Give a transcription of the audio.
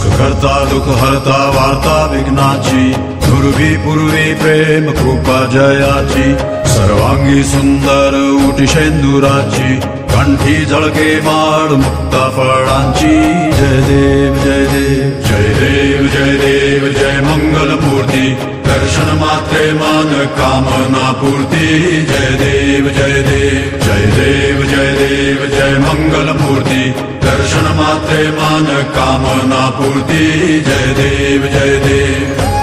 करता दुःख हरता वार्ता विघ्नाची, पूर्वी पूर्वी प्रेम कृपा जयाची, सर्वांगी सुंदर उटी शेंदुराची, कंठी झळके माळ मुक्ता फळांची। जय देव जय देव जय देव जय देव जय मंगल मूर्ती, दर्शन मात्रे मन कामना पूर्ती। जय देव जय देव जय देव जय देव जय मंगल मूर्ती, दर्शन मात्रे मन कामना पूर्ती। जय देव जय देव।